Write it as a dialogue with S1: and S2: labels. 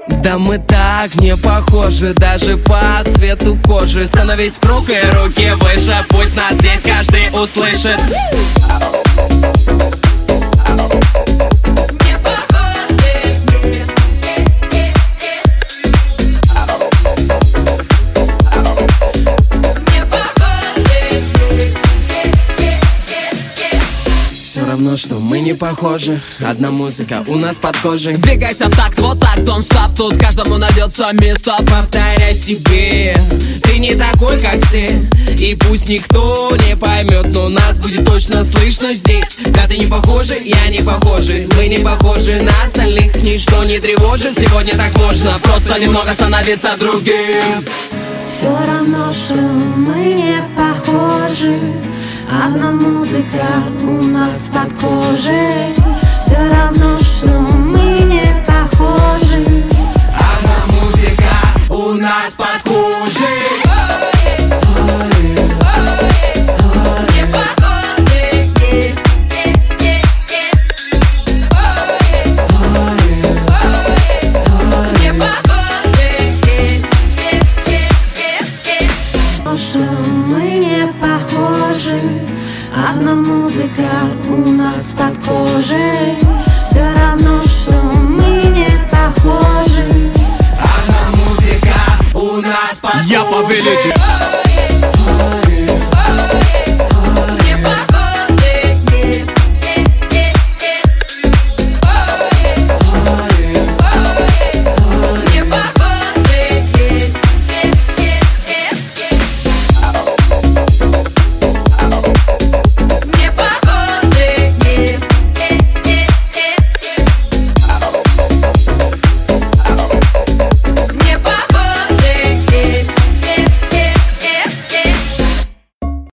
S1: Да мы так не похожи, даже по цвету кожи. Становись в круг и руки выше, пусть нас здесь каждый услышит. Все равно, что мы не похожи. Одна музыка у нас под кожей.
S2: Двигайся в такт, вот так, don't stop. Тут каждому найдется место.
S1: Повторяй себе, ты не такой, как все. И пусть никто не поймет, но нас будет точно слышно здесь. Да ты не похожи, я не похожи. Мы не похожи на остальных, ничто не тревожит. Сегодня так можно, просто немного становиться другим.
S3: Все равно, что мы не похожи. Одна музыка у нас под кожей. Все равно, что мы не похожи.
S1: Одна музыка у нас под кожей.
S3: Что мы не похожи. Одна музыка у нас под кожей. Все равно, что мы не похожи.
S1: Одна музыка у нас под кожей.
S2: Я повелитель.